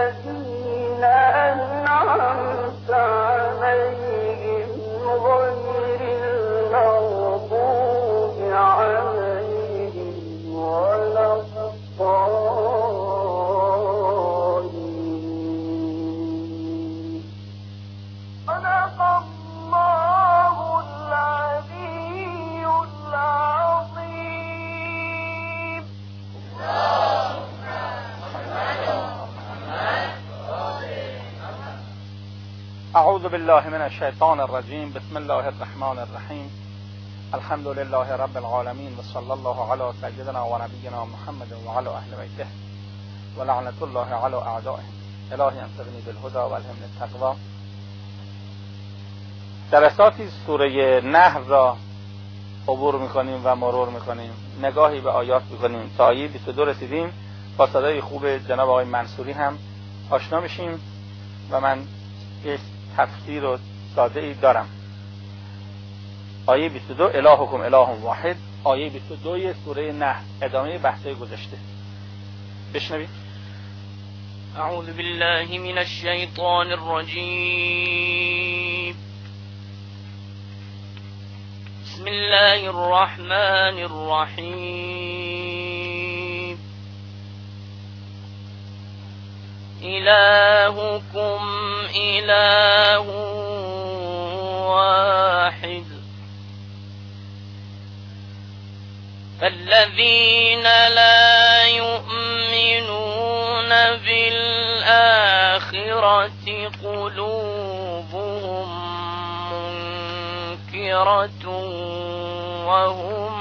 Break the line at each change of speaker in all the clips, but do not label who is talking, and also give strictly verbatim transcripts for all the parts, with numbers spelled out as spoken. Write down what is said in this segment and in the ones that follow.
الذين أنعمت عليهم غير المغضوب عليهم ولا الضالين. صدق الله العلي العظيم.
اعوذ بالله من الشیطان الرجیم. بسم الله الرحمن الرحیم. الحمد لله رب العالمین و صلی الله علی سیدنا و نبینا محمد و علی اهل بیته و لعنت الله علی اعدائهم. الهی انصرنی بالهدى و الهمنی التقوی. جلساتی سوره نحل را عبور میکنیم و مرور میکنیم، نگاهی به آیات میکنیم. تا آیه بیست و دو رسیدیم. با صدای خوب جناب آقای منصوری هم آشنا میشیم و من یک تفسیر و ساده ای دارم. آیه بیست و دو الهکم اله واحد، آیه بیست و دو سوره نحل، ادامه بحث‌های گذشته. بشنوید.
اعوذ بالله من الشیطان الرجیم. بسم الله الرحمن الرحیم. إلهكم إله واحد فالذين لا يؤمنون بالآخرة قلوبهم منكرة وهم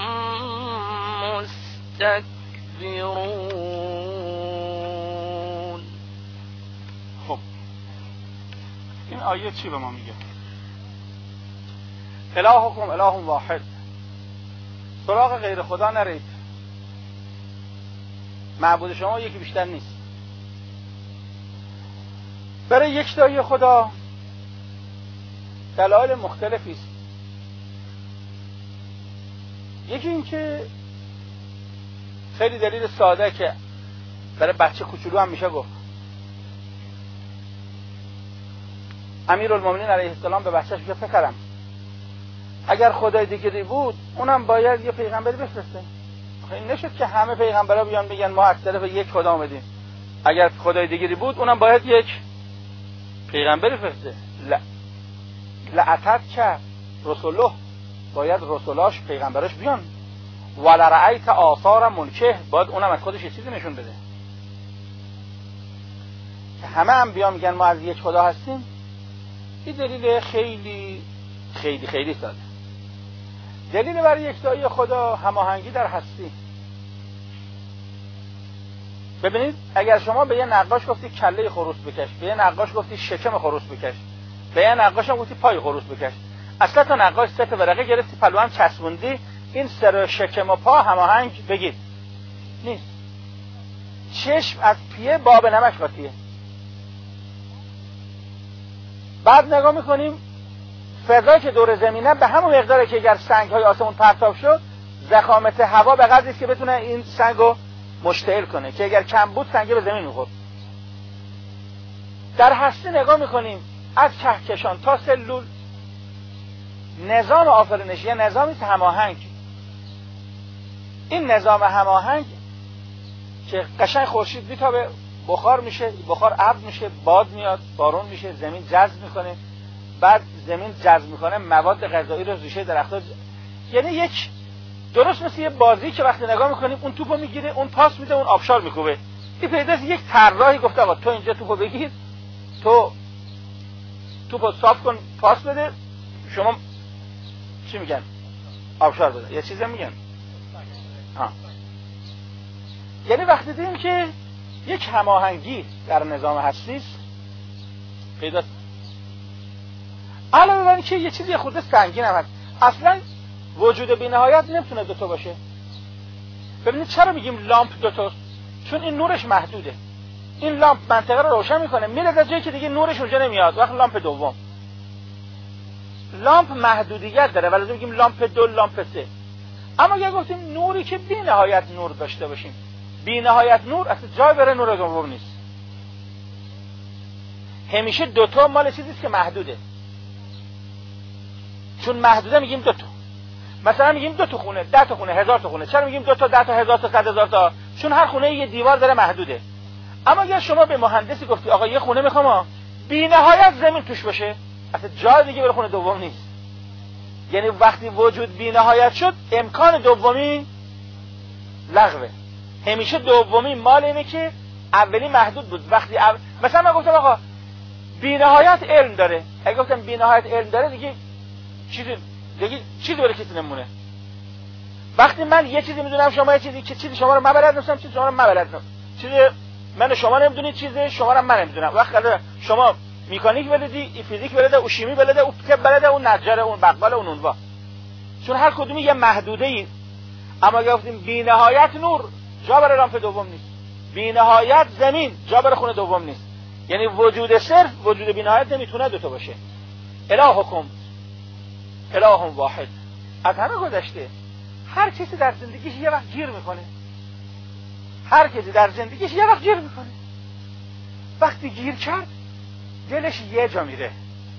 مستكبرون.
خب این آیه چی به ما میگه؟ الهکم اله واحد، سراغ غیر خدا نرید، معبود شما یکی بیشتر نیست. برای یکتایی خدا دلایل مختلفی است. یکی این که خیلی دلیل ساده که برای بچه کوچولو هم میشه گفت. امیرالمومنین علیه السلام به بچه‌ش میگه پسرم اگر خدای دیگری بود اونم باید یه پیغمبری بفرسته. خیلی نشد که همه پیغمبرا بیان بگن ما از طرف یک خدا اومدیم. اگر خدای دیگری بود اونم باید یک پیغمبری فرسته. لا لعتت که رسوله، باید رسولاش پیغمبرش بیان. ولرأیت آثار ملکه، باید اونم از خودش یه چیزی نشون بده. که همه انبیا میگن ما از یک خدا هستیم، این دلیل خیلی خیلی خیلی ساده. دلیل برای یکتایی خدا هماهنگی در هستی. ببینید اگر شما به یه نقاش گفتی کله خروس بکش، به یه نقاش گفتی شکم خروس بکش، به یه نقاش هم گفتی پای خروس بکش، اصلا تا نقاش سه تا ورقه گرفتی پلو هم چسبوندی، این سر شکم و پا هماهنگ بگید نیست. چشم از پیه باب نمک قاطیه. بعد نگاه میکنیم فضایی که دور زمینه به همون مقداره که اگر سنگ‌های آسمون پرتاب شد، ضخامت هوا به قدری است که بتونه این سنگو مشتعل کنه، که اگر کم بود سنگ به زمین میخورد. در هستی نگاه میکنیم از کهکشان تا سلول، نظام آفرینشی یه نظامی است هماهنگ. این نظام هماهنگ که قشنگ خورشید میتابه، بخار میشه، بخار ابر میشه، باد میاد، بارون میشه، زمین جذب میکنه، بعد زمین جذب میکنه مواد غذایی رو ریشه درخت‌ها ج... یعنی یک درست مثل یه بازی که وقتی نگاه میکنیم اون توپو میگیره، اون پاس میده، اون آبشار میکوبه. این پیداست یک طراحی گفته آقا تو اینجا توپو بگیر، تو توپو صاف کن، پاس بده، شما چی میگن؟ آبشار بده. یه چیزی میگن. ها. یعنی وقتی دیدیم که یک هماهنگی در نظام هستی است پیداست. علاوه بر اینکه یه چیزی خود سنگین هم هست، اصلا وجود بی‌نهایت نمیتونه دو تا باشه. ببینید چرا میگیم لامپ دو تاست؟ چون این نورش محدوده. این لامپ منطقه رو روشن میکنه، میره تا جایی که دیگه نورش اونجا نمیاد، وقت لامپ دوم. لامپ محدودیت داره ولی میگیم لامپ دو، لامپ سه. اما اگه گفتیم نوری که بی‌نهایت نور داشته باشیم، بی‌نهایت نور اصلا جای برای نور دوم نیست. همیشه دوتا مال چیزیست که محدوده. چون محدوده میگیم دوتا. مثلا میگیم دو تا خونه، ده تا خونه، هزار تا خونه. چرا میگیم دو تا، ده تا، هزار تا، صد هزار تا؟ چون هر خونه یه دیوار داره، محدوده. اما اگر شما به مهندسی گفتی آقا یه خونه میخوام بی نهایت زمین توش باشه، اصلا جای دیگه برای خونه دوم نیست. یعنی وقتی وجود بی نهایت شد، امکان دومی لغوه. همیشه دومی مال اینه که اولی محدود بود. وقتی او... مثلا من گفتم آقا بی نهایت علم داره، اگه گفتم بی نهایت علم داره دیگه چیزی دیگه چیزی برای کسی نمونه. وقتی من یه چیزی میدونم شما یه چیزی، که چیزی شما رو من بلد نیستم، چیزی شما رو من بلد نیستم، چیزی من شما نمیدونید، چیزی شما رو من نمیدونم. وقتی شما مکانیک بلدی، فیزیک بلده، او شیمی بلده، او طب بلده، اون نجار، اون بقال، اون اونوا. چون هر کدومی یه محدوده ای. اما گفتیم بی نهایت نور، جا برای رامپ دوم نیست. بی نهایت زمین، جا برای خونه دوم نیست. یعنی وجود صرف، وجود بی نهایت نمیتونه دوتا باشه. الهکم اله واحد. از همه گذشته هر کسی در زندگیش یه وقت گیر میکنه. هر کسی در زندگیش یه وقت گیر میکنه. وقتی گیر کرد دلش یه جا میره.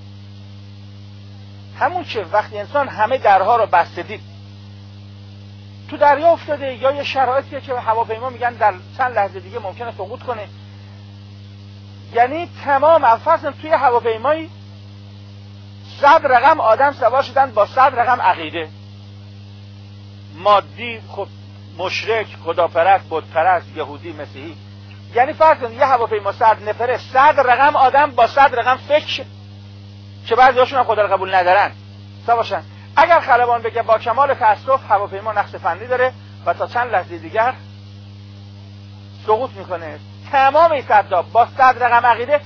همون که وقتی انسان همه درها رو بسته دید، تو دریا افتاده یا یه شرایطیه که هواپیما میگن در چند لحظه دیگه ممکنه سقوط کنه. یعنی تمام افراد توی هواپیمایی صد رقم آدم سوار شدن با صد رقم عقیده، مادی، خود مشرک، خداپرست، بتپرست، یهودی، مسیحی. یعنی فرض کن یه هواپیما صد نفره، صد رقم آدم با صد رقم فکر که بعضی‌هاشون هم خدا رو قبول ندارن سوارشن. اگر خلبان بگه با کمال تأسف هواپیما نقص فنی داره و تا چند لحظه دیگر سقوط میکنه، تمام این صدا با صد رقم عقیده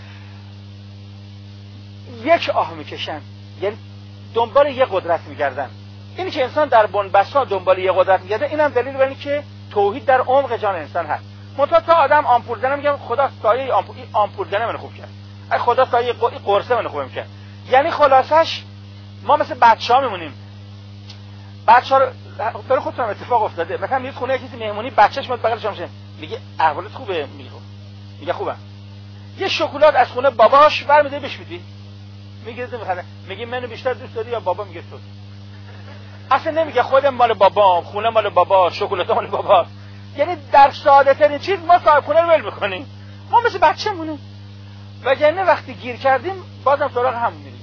یک آه میکشن. یعنی دنبال یه قدرت میگردن. اینی که انسان در بنبسا دنبال یه قدرت میگرده، اینم دلیل بر اینه که توحید در عمق جان انسان هست. منتها تا آدم آمپول زنه میگم خدا سایه آمپول آمپول زنه منو خوب کرد، ای خدا سایه قرصه منو خوب کرد. یعنی خلاصش ما مثل بچه‌ها میمونیم. بچه‌ها رو برای خودتون اتفاق افتاده، مثلا میاد خونه کسی مهمونی، بچه‌ش میاد بغلش میشه میگه احوالت خوبه، میگه میگه خوبه. یه شکلات از خونه باباش برمی‌داره بهش میدی، میگه میخنده، میگه منو بیشتر دوست داری یا بابا؟ میگه تو. اصلا نمیگه خودم مال بابام، خونه مال بابا، شکلات مال بابا. یعنی در ساده ترین چیز ما صاحب خونه رو ول میکنیم. ما مثل بچه مونیم. وگرنه وقتی گیر کردیم بازم سراغ همون میریم.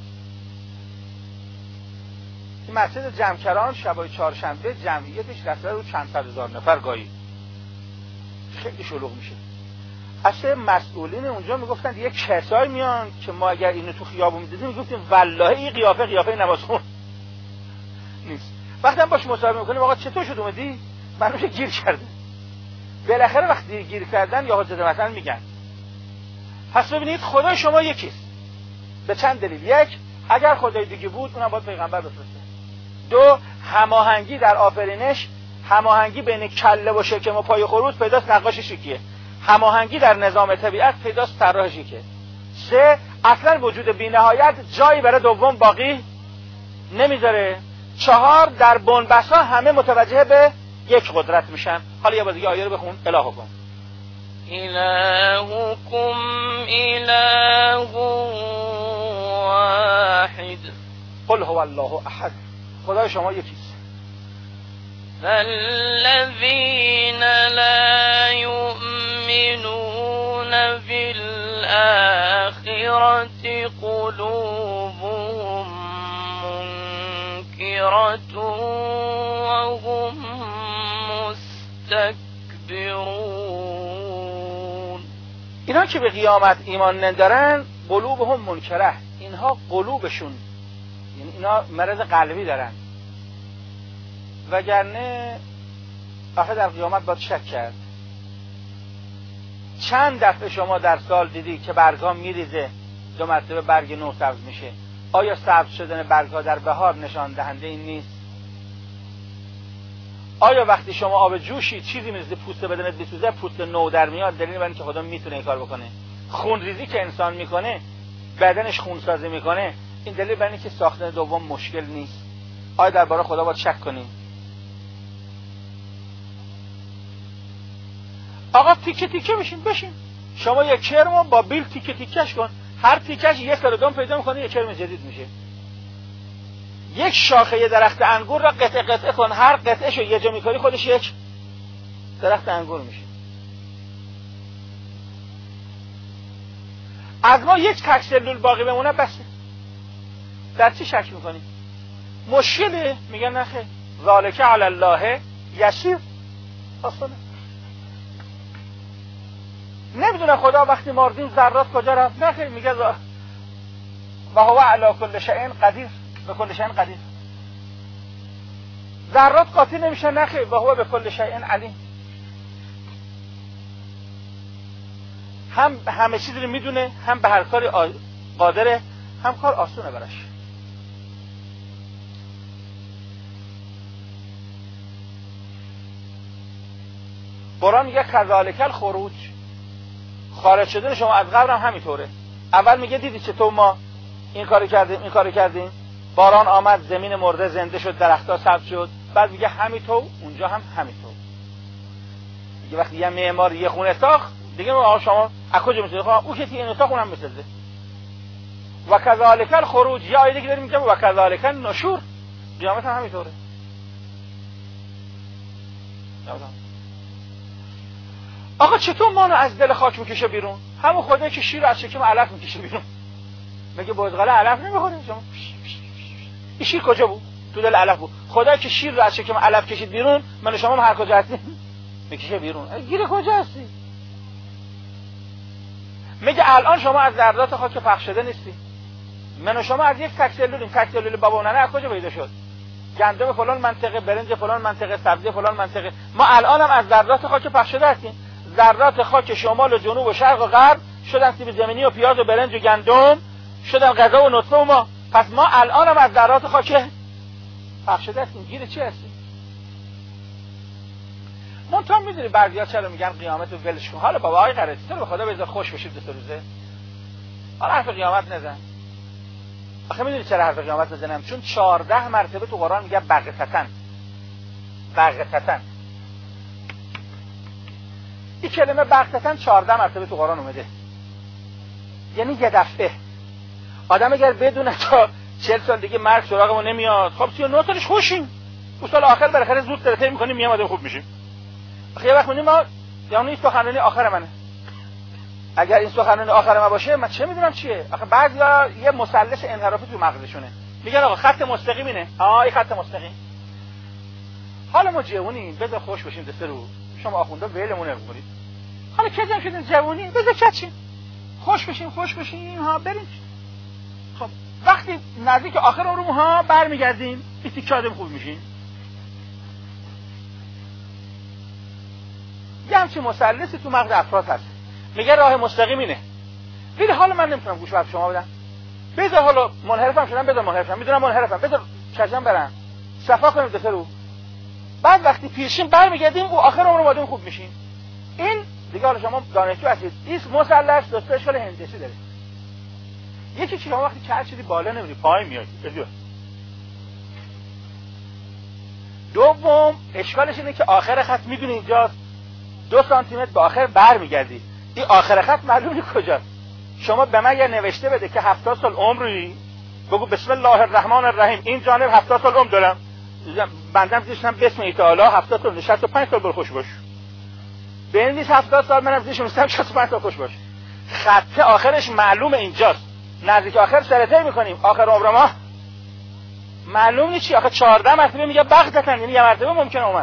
این مسجد جمکران شبای چهارشنبه جمعیتش رسیده رو چند صد هزار نفر گاهی. خیلی شلوغ میشه. اصلا مسئولین اونجا میگفتن یه کسایی میان که ما اگر اینو تو خیابون میدیدیم میگفتیم والله این قیافه قیافه نمازخون نیست. وقتی هم باش مصاحبه میکنیم آقا چطور شد اومدی؟ منو گیر کرده. بالاخره وقتی گیر کردن یا حجت مثلا میگن. پس ببینید خدای شما یکیست. به چند دلیل. یک، اگر خدای دیگه بود اونم باید پیغمبر بفرسته. دو، هماهنگی در آفرینش، هماهنگی بین کله و شکم و پای خروس پیداست نقاش شیکیه. هماهنگی در نظام طبیعت پیداست طراح شیکه. سه، اصلا وجود بی‌نهایت جایی برای دوم باقی نمیذاره. چهار، در بنبسا همه متوجه به یک قدرت میشن. حالا یه بار دیگه آیه رو بخون. الهکم
الهکم اله واحد
قل هو الله احد. خدای شما یکیست.
فالذین لا یؤمنون بالآخرة قلوبهم منکرة وهم مستكبرون.
اینا که به قیامت ایمان ندارن قلوبهم منکره، اینها قلوبشون یعنی اینا مرض قلبی دارن. وگرنه آخه در قیامت باید شک کرد. چند دفعه شما در سال دیدی که برگا میریزه دو مرتبه برگ نو سبز میشه؟ آیا سبز شدن برگا در بهار نشان دهنده این نیست؟ آیا وقتی شما آب جوشی چیزی میریزه پوست بدنت بسوزه پوست نو در میاد؟ دلیل بر اینکه خدا میتونه این کار بکنه. خون ریزی که انسان میکنه بدنش خون سازی میکنه، این دلیل بر اینکه ساختن دوم مشکل نیست. آیا درباره خدا باید شک کنیم؟ آقا تیکه تیکه بشین بشین. شما یک کرمو با بیل تیکه تیکهش کن. هر تیکش یه سر دوم پیدا میکنه، یه کرم جدید میشه. یک شاخه درخت انگور را قطعه قطعه کن، هر قطعه شو یه جا میکنی خودش یک درخت انگور میشه. از ما یک تک سلول باقی بمونه بسه. در چی شک میکنی؟ مشکله؟ میگن نخیر، ذالک علی الله یسیر، آسانه. نمیدونه خدا وقتی مردیم ذرات کجا رفت؟ نخیر، میگه و هو علی کل شیء قدیر، به کل شیء قدیر. ذرات قاطی نمیشه، نخیر، و هو به کل شیء علیم. هم همه چیز رو میدونه، هم به هر کاری قادره، هم کار آسونه براش. قرآن میگه کذالک الخروج، خارج شدن شما از قبر هم همینطوره. اول میگه دیدی چطور ما این کارو کردیم این کارو کردیم، باران آمد، زمین مرده زنده شد، درخت‌ها سبز شد. بعد میگه همینطور اونجا هم همینطور. میگه وقتی یه معمار یه خونه ساخت، دیگه ما شما از کجا میتونید؟ خب او که این ساخت اونم میسازه. و کذالک الخروج، یا آیه دیگه داریم میگه و کذالک النشور، قیامت هم همینطوره. آقا چطور مانو از دل خاک میکشه بیرون؟ همون خدایی که شیر از شکم علف میکشه بیرون. میگه بزغاله علف نمیخوره شما. این شیر کجا بود؟ تو دل علف بود. خدایی که شیر رو از شکم علف کشید بیرون، من و شما هم هر کجا هستیم میکشه بیرون. گیر کجا هستی؟ میگه الان شما از ذرات خاک پخش شده نیستی. من و شما از یک تک سلولیم. تک سلول بابا و ننه از کجا پیدا شد؟ گندم فلان منطقه، برنج فلان منطقه، سبزی فلان منطقه. ما الان هم از ذرات خاک پخش شده هستیم. ذرات خاک شمال و جنوب و شرق و غرب شدن سیب زمینی و پیاز و برنج و گندم، شدن غذا و نطفه و ما. پس ما الان هم از ذرات خاک پخش شده هستیم. گیر چی هستیم؟ منتها میدونی بعضیا چرا میگن قیامت رو ولش کن؟ حالا بابا آقای قرائتی تو رو به خدا بذار خوش بشید دو سه روزه. حالا حرف قیامت نزن. آخه میدونی چرا حرف قیامت نزنم؟ چون چهارده مرتبه تو قرآن میگه بغتتن. بغتتن. این کلمه بغتتن چهارده مرتبه تو قرآن اومده. یعنی یه دفعه. آدم اگر بدونه تا چهل سال دیگه مرگ سراغمون نمیاد، خب سی و نه سالش خوشیم. اون سال آخر بالاخره زود ترتیب می‌کنیم میام آدم خوب میشیم. آخه یه وقت میگیم ما یعنی این سخنرانی آخر منه. اگر این سخنرانی آخر من باشه من چه میدونم چیه؟ آخه بعضیا یه مثلث انحرافی تو مغزشونه. میگن آقا خط مستقیم اینه. آها این خط مستقیم. حالا ما جوونیم بذار خوش بشیم دسته رو. شما آخوندا ولمون نمی‌کنید. حالا کجا شدین جوونی؟ بذار کچیم. خوش بشیم خوش بشیم ها بریم. خب وقتی نزدیک آخر عمرمون ها برمیگردیم بیتی کادم خوب میشین. یه همچین مثلثی تو مغز افراد هست. میگه راه مستقیم اینه. ولی حالا من نمیتونم گوش به شما بدم. بذار حالا منحرفم شدم، بذار منحرفم. میدونم منحرفم. بذار کجم برم. صفا کنیم دسته رو. بعد وقتی پیرشیم برمیگردیم و آخر عمر ما خوب میشیم. این دیگه حالا شما دانشجو هستید. این مثلث دو تا اشکال هندسی داره. یکی که شما وقتی چرخ شدی بالا نمیری پایین میای. بذار. دوم اشکالش اینه که آخر خط میدونی اینجاست. دو سانتی متر به آخر برمیگردی. این آخر خط معلوم نیست کجاست. شما به من یه نوشته بده که هفتاد سال عمری، بگو بسم الله الرحمن الرحیم این جانب هفتاد سال عمر دارم. بندم زیشم بسم الله هفتاد سال شصت و پنج سال برو خوش باش. بنویس هفتاد سال منم زیشم میستم شصت و پنج سال خوش باش. خط آخرش معلومه اینجاست. نزدیک آخر سرته میکنیم. آخر عمر ما معلوم نیست چی. آخه چهارده مرتبه میگه بغتتن، یعنی یه مرتبه ممکنه اومد.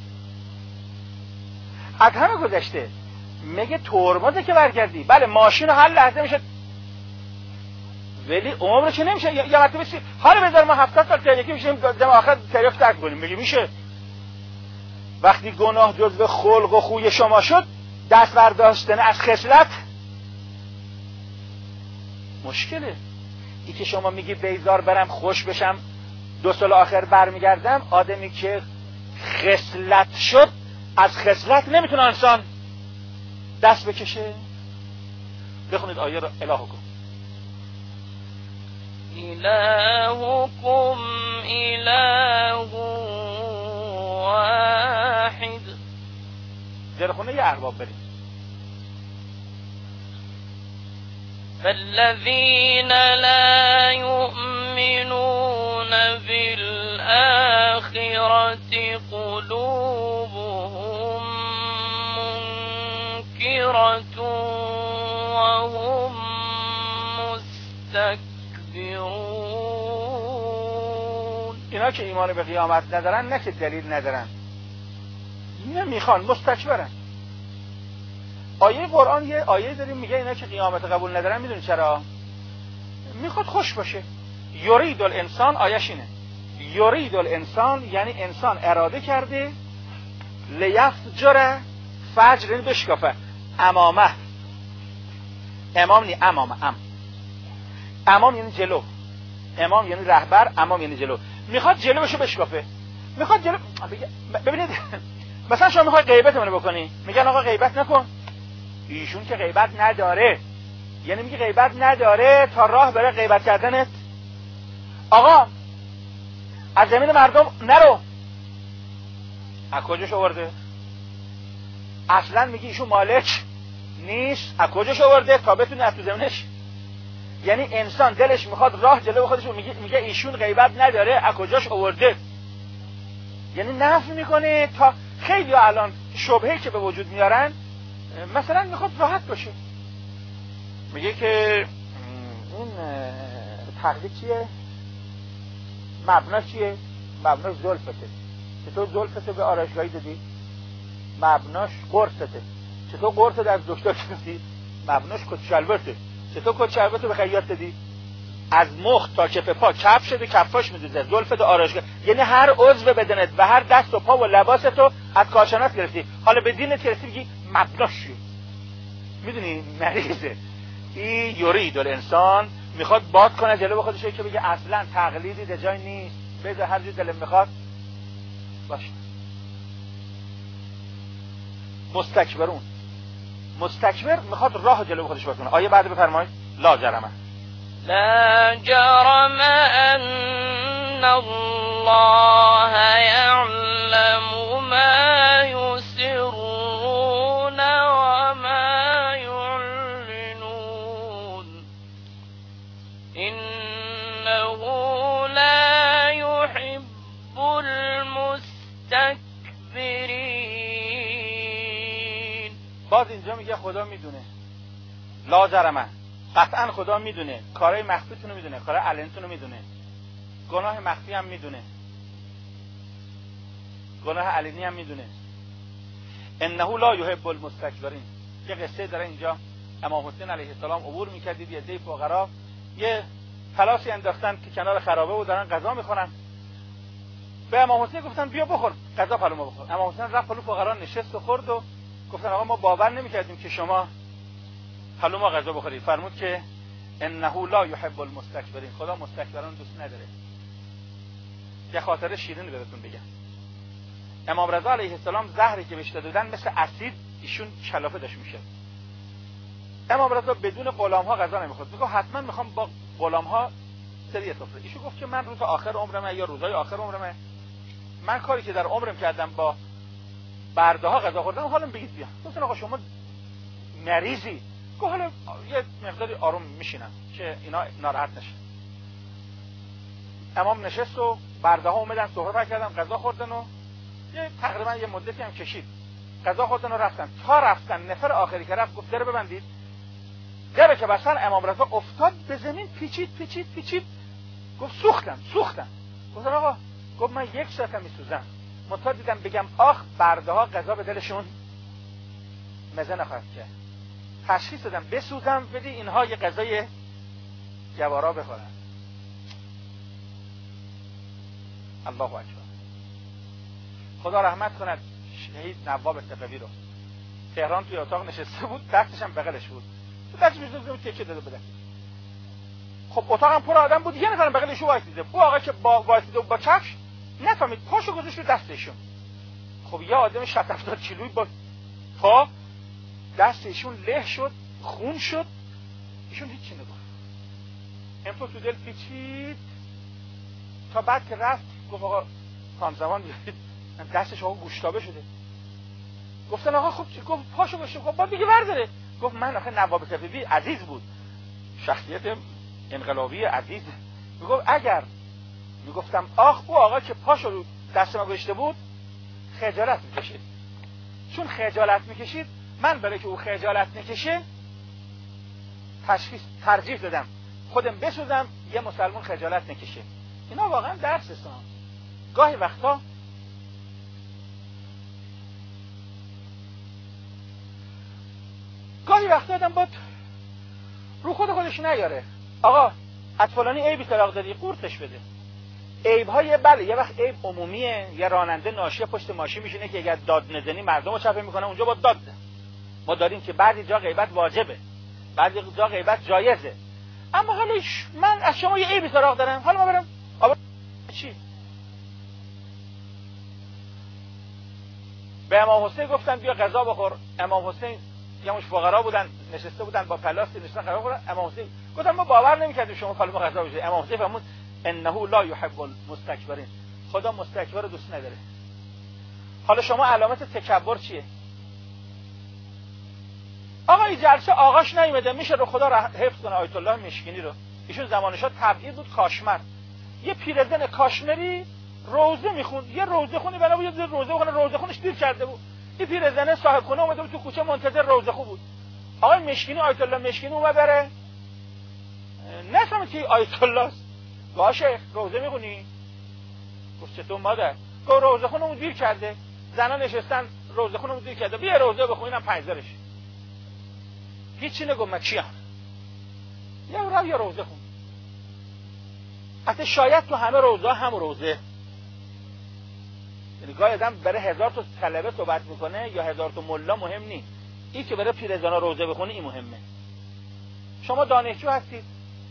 از همه گذشته میگه ترمزه که برگردی. بله ماشین هر لحظه میشه، ولی عمر چه نمیشه. یه مرتبه چی حالا بذار ما هفتاد سال تریاکی میشیم دم آخر تریاک ترک کنیم. میگه میشه. وقتی گناه جزو خلق و خوی شما شد، دست برداشتن از خصلت مشکله. ای که شما میگی بیزار برم خوش بشم دو سال آخر برمیگردم، آدمی که خصلت شد از خصلت نمیتونه انسان دست بکشه. بخونید آیه رو الهکم
الهکم اله واحد.
در خونه یه ارباب بریم.
فالذين لا يؤمنون بالآخرة قلوبهم منكرة وهم مستكبرون.
اینا که ایمان به قیامت ندارن نه که دلیل ندارن، نمیخوان، مستکبرن. آیه قرآن یه آیه داریم میگه اینا که قیامت قبول ندارن، میدونی چرا؟ میخواد خوش باشه. یرید الانسان، آیش اینه، یرید الانسان یعنی انسان اراده کرده لیفجر، فجر یعنی بشکافه، امامه، امام نی امامه، ام امام یعنی جلو، امام یعنی رهبر، امام یعنی جلو، میخواد جلو بشه بشکافه، میخواد جلو. ببینید مثلا شما میخوای غیبت منو بکنی، میگن آقا غیبت نکن، ایشون که غیبت نداره، یعنی میگه غیبت نداره تا راه بره غیبت کردنت. آقا از زمین مردم نرو، از کجاش آورده؟ اصلا میگی ایشون مالک نیست، از کجاش آورده تا بتونه از تو زمینش؟ یعنی انسان دلش میخواد راه جلو خودش رو، میگه میگه ایشون غیبت نداره، از کجاش آورده؟ یعنی نفی میکنه. تا خیلی الان شبهه‌ای که به وجود میارن، مثلا میخواد راحت باشه، میگه که این تقلید چیه؟ مبناش چیه؟ مبناش زلفته. چطور زلفته به آرایشگاهی دادی؟ مبناش قرصته. چطور قرصت از دکتر گرفتی؟ مبناش کت شلوارته. چطور کت شلوارتو به خیاط دادی؟ از مخ تا کف پا کف شده، کفاش میدوزه، زلفت آرایشگاه، یعنی هر عضو بدنت و هر دست و پا و لباستو از کارشناس گرفتی، حالا به دینت گرفتی میگی مبناش چیه؟ میدونی مریضه. این یرید الانسان میخواد باد کنه جلو خودش که بگه اصلا تقلیدی در جای نیست، بذار هر جور دلم میخواد باشه. مستکبرون، مستکبر میخواد راه جلو خودش بکنه. آیه بعد بفرمایید لا جرمه،
لا جرم ان الله يعلم ما يسرون وما يعلنون انه لا يحب المستكبرين.
باز اینجا میگه خدا میدونه، لا جرمه، قطعا خدا میدونه، کارهای مخفیتون رو میدونه، کارهای علنیتون رو میدونه، گناه مخفی هم میدونه، گناه علنی هم میدونه. انه لا یحب المستکبرین. یه قصه داره اینجا، امام حسین علیه السلام عبور میکردید، یه عده فقرا یه پلاسی انداختن که کنار خرابه و دارن غذا میخورن. به امام حسین گفتن بیا بخور غذا پلومو بخور. امام حسین رفت پلو فقرا نشست و خورد و گفتن آقا ما باور نمیکردیم که شما پلومو غذا بخوری. فرمود که انه لا یحب المستکبرین، خدا مستکبران دوست نداره. یه خاطره شیرین بهتون بگم. امام رضا علیه السلام زهری که بهش دادن مثل اسید ایشون کلافه داشت میشه. امام رضا بدون غلام ها غذا نمیخورد، میگه حتما میخوام با غلام ها سری سفره. ایشون گفت که من روز آخر عمرمه یا روزهای آخر عمرمه، من کاری که در عمرم کردم با برده ها غذا خوردم، حالا بگید بیا. گفتن آقا شما مریضی. گفت حالا یه مقداری آروم میشینم که اینا ناراحت نشه. امام نشست و برده ها اومدن صحبت کردن، غذا خوردن و یه تقریبا یه مدتی هم کشید. غذا خوردن و رفتن. تا رفتن نفر آخری که رفت گفت در ببندید. در که بسن امام رضا افتاد به زمین، پیچید پیچید پیچید. گفت سوختم سوختم. گفتن آقا، گفت من یک ساعت میسوزم. منتها دیدم بگم آخ برده ها غذا به دلشون مزه نخواهد کرد. تشخیص دادم بسوزم بدی اینها یه غذای جوارا بخورن. الله اکبر. خدا رحمت کند شهید نواب صفوی رو. تهران توی اتاق نشسته بود، دستش هم بغلش بود. تو دستش می‌ذاشت تکه داده بده. خب اتاقم پر آدم بود، یه نفرم بغلش وایسیده. اون آقا که با وایسیده با کفش نفهمید، پاشو گذاشت رو دستشون. خب یه آدم شصت هفتاد کیلویی با پا دستشون له شد، خون شد. ایشون هیچی نگفت. امپو تو دل پیچید. تا بعد که رفت گفت آقا همزمان بیارید، دستش آقا گوشتابه شده. گفتن آقا خب چی؟ گفت پاشو گوشت. خب با دیگه برداره. گفت من آخه نواب صفوی عزیز بود، شخصیت انقلابی عزیز، میگفت اگر میگفتم آخ او آقا که پاشو رو دست ما گذاشته بود خجالت میکشید، چون خجالت میکشید من برای که او خجالت نکشه تشخیص ترجیح دادم خودم بسوزم یه مسلمان خجالت نکشه. اینا واقعا درس است. گاهی وقتا گاهی وقتا آدم باید رو خود خودش نیاره. آقا از فلانی عیبی طلاق دادی قورتش بده. عیب های بله یه وقت عیب عمومیه، یه راننده ناشی پشت ماشین میشینه که اگر داد نزنی مردم رو چپه میکنه، اونجا با داد ده. ما داریم که بعضی جا غیبت واجبه، بعضی جا غیبت جایزه. اما حالا من از شما یه عیبی سراغ دارم، حالا ما برم آبا چی؟ به امام حسین گفتن بیا غذا بخور. امام حسین یه مش فقرا بودن نشسته بودن با پلاس نشستن غذا بخورن. امام حسین گفتن ما باور نمی‌کردیم شما حالا ما غذا بشه. امام حسین فرمود انه لا یحب المستکبرین، خدا مستکبر دوست نداره. حالا شما علامت تکبر چیه؟ آقا این جلسه آقاش نیومده، میشه رو خدا حفظ کنه آیت الله مشکینی رو، ایشون زمانش ها تبعید بود کاشمر، یه پیرزن کاشمری روزه میخوند، یه روزه خونی بنا بود یه روزه خونه، روزه خونش دیر کرده بود، این پیرزن صاحب خونه اومده بود تو کوچه منتظر روزه خون بود. آقای مشکینی آیت الله مشکینی اومد بره نفهمید که آیت الله است. باشه روزه میخونی؟ گفت چطور مادر؟ گفت روزه خونمون دیر کرده، زنا نشستن روزه خونمون دیر کرده، بیا روزه بخونم پنجزارش. هیچی نگم من چیم یا رو یا روزه خون. حتی شاید تو همه روزه هم روزه، یعنی گاهی آدم برای هزار تا طلبه صحبت میکنه یا هزار تا ملا مهم نیست، این که برای پیرزنا روزه بخونه این مهمه. شما دانشجو هستید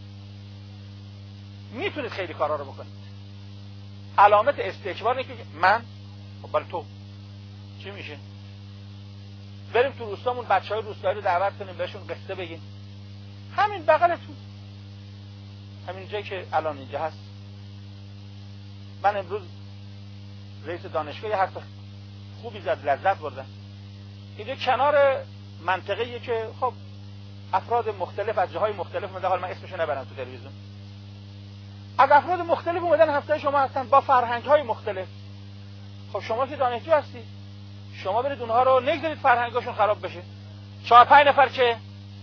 میتونید خیلی کارا رو بکنید. علامت استکبار اینه که من برای تو چی میشه؟ بریم تو روستامون بچهای روستایی رو دعوت کنیم بهشون قصه بگیم، همین بغلتون، همین جایی که الان اینجا هست. من امروز رئیس دانشگاه یه حرف خوبی زد، لذت بردم. اینجا کنار منطقه‌ایه که خب افراد مختلف از جاهای مختلف اومدن، حالا من اسمشو نبرم تو تلویزیون، از افراد مختلف اومدن هفته شما هستن با فرهنگ‌های مختلف. خب شما که دانشجو هستی، شما برید اونها رو نگذارید فرهنگاشون خراب بشه. چهار پنج نفر که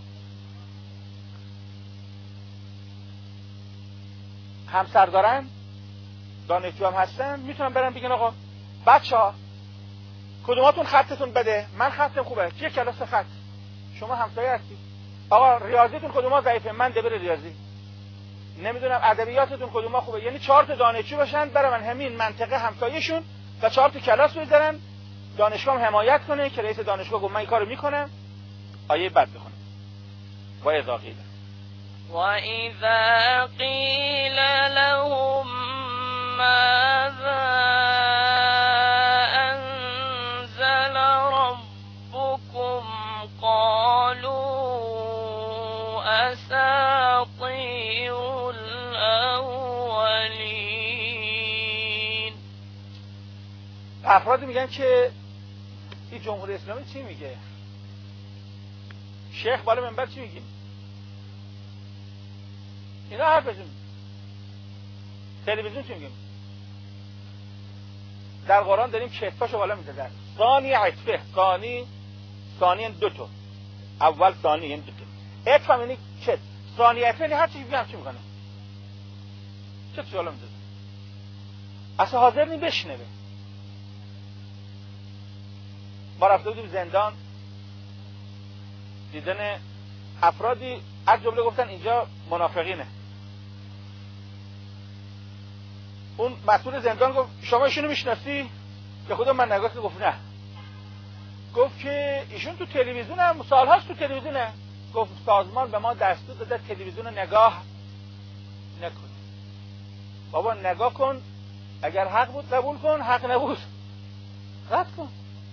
همسر دارن دانشجو هم هستن میتونن برن بگن آقا بچه‌ها کدوماتون خطتون بده، من خطم خوبه، چه کلاس خط، شما همسایه هستید، آقا ریاضیتون کدوما ضعیفه، من دبیر ریاضی، نمیدونم ادبیاتتون کدوما خوبه. یعنی چهار تا دانشجو باشن برن من همین منطقه همسایه‌شون و چهار تا کلاس بذارن، دانشگاه هم حمایت کنه که رئیس دانشگاه گفت من این کارو میکنم، آیه بد بخونه. و اذا قیل
و اذا قیل لهم ماذا انزل ربكم قالوا اساطیر الاولین.
افرادی میگن که این جمهوری اسلامی چی میگه؟ شیخ بالا منبر چی میگه؟ اینا حرفشون. تلویزیون چی میگه؟ در قرآن داریم کتفاشو بالا میزدن. ثانی عطفه، ثانی ثانی دو تا. اول ثانی این دو تا. عطف هم یعنی کتف. ثانی عطفه یعنی هر چی میگم چی میکنه؟ کتفش بالا میزدن. اصلا حاضر نی بشنوه. ما رفته بودیم زندان، دیدن افرادی از جمله گفتن اینجا منافقینه. اون مسئول زندان گفت شما ایشونو میشناسی؟ به خودم من نگاه کردم گفت نه. گفت که ایشون تو تلویزیون هم سالهاست تو تلویزیونه. گفت سازمان به ما دستور داده تلویزیون نگاه نکن. بابا نگاه کن، اگر حق بود قبول کن، حق نبود رد کن.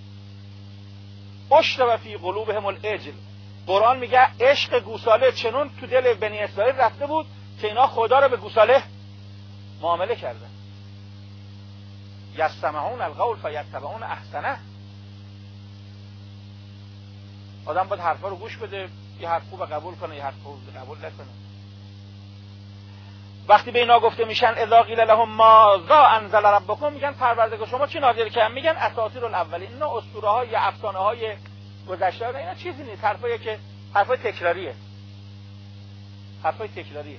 اشتبه فی قلوبهم العجل. قرآن میگه عشق گوساله چنون تو دل بنی اسرائیل رفته بود که اینا خدا رو به گوساله معامله کردن. یستمعون القول فیتبعون احسنه. آدم باید حرفا رو گوش بده، یه حرف خوب قبول کنه، یه حرف خوب قبول نکنه. وقتی به اینا گفته میشن اذا قیل لهم ماذا انزل ربکم، میگن پروردگار شما چی نازل کرد؟ میگن اساطیر الاولین. اینا اسطوره های یا افسانه های گذشته، اینا چیزی نیست، حرفایی که حرفای تکراریه، حرفای تکراریه.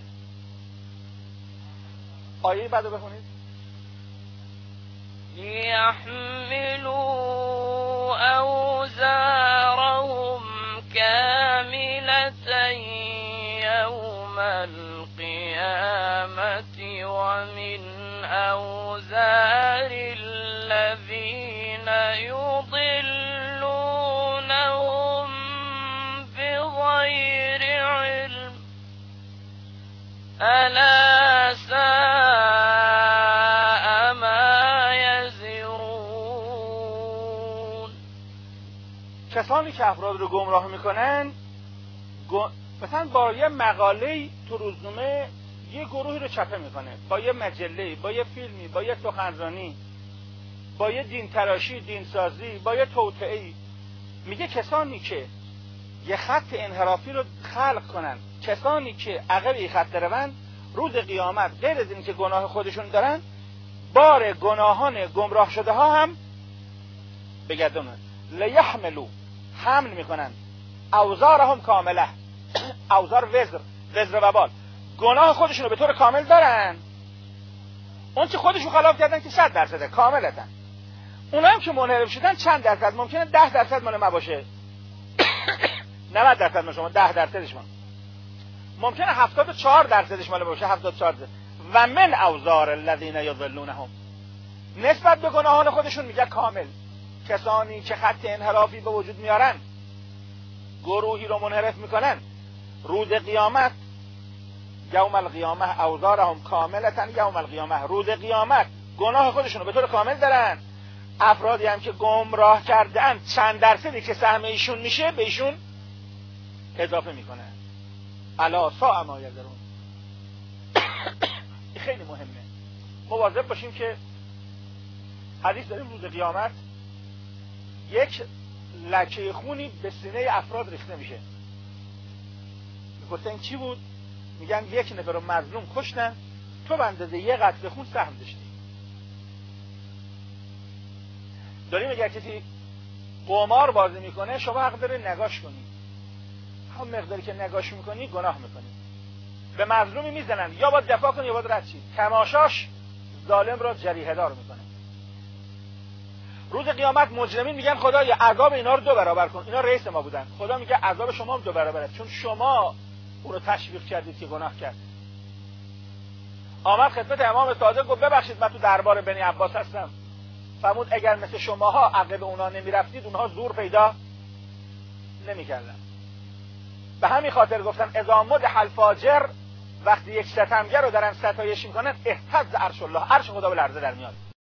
آیه بعدو بخونید.
لیحملوا اوزارهم کاملة یوم القیامة ومن اوزار الذین یضلونهم بغیر علم الا ساء ما یزرون.
کسانی که افراد رو گمراه میکنن، گم... مثلا با یه مقاله تو روزنامه یه گروهی رو چاپ میکنه، با یه مجله، با یه فیلمی، با یه سخنرانی، با یه دین تراشی، دین سازی، با یه توطئه‌ای. میگه کسانی که یه خط انحرافی رو خلق کنن، کسانی که عقب این خط روند، روز قیامت غیر از این که گناه خودشون دارن، بار گناهان گمراه شده ها هم بگردونن. لیحملوا، حمل میکنن، اوزارهم کامله، اوزار وزر، وزر و بال، گناه خودشون رو به طور کامل دارن. اون که خودشون خلاف کردن که صد درصده کاملتن. اونا هم که منحرف شدن چند درصد؟ ممکنه ده درصد مال ما باشه، نود درصد مال شما، ده درصدش مال، ممکنه هفتاد و چهار درصدش مال باشه، هفتاد و چهار درصد. و من اوزار الذین یضلونهم، نسبت به گناهان خودشون میگه کامل. کسانی که خط انحرافی به وجود میارن، گروهی رو منحرف میکنن، روز قیامت یوم القیامه اوزارهم کاملتن یوم القیامه، روز قیامت گناه خودشون رو به طور کامل دارن. افرادی هم که گمراه کردن، چند درصدی که سهم ایشون میشه به ایشون اضافه میکنن. الا ساء ما یزرون. خیلی مهمه مواظب باشیم که حدیث داریم روز قیامت یک لکه خونی به سینه افراد ریخته میشه. گفتن چی بود؟ میگن یک نفر رو مظلوم کشتن، تو به اندازه یه قطره خون سهم داشتی. داریم اگر کسی قمار بازی میکنه، شما حق داری نگاش کنی، هم مقداری که نگاش میکنی گناه میکنی. به مظلومی میزنن، یا باید دفاع کنی یا باید رد شی. تماشاش ظالم را جریحه دار میکنه. روز قیامت مجرمین میگن خدایا عذاب اینا رو دو برابر کن. اینا رئیس ما بودن، خدا میگه عذاب شما هم دو برابره، چون شما او رو تشویق کردید که گناه کرد. آمد خدمت امام صادق گفت ببخشید من تو دربار بنی عباس هستم. فرمود اگر مثل شماها عقب اونا نمیرفتید، اونها زور پیدا نمیکردن. به همین خاطر گفتن اذا مدح الفاجر، وقتی یک ستمگر رو دارن ستایش میکنن اهتز عرش الله، عرش خدا به لرزه در میاد.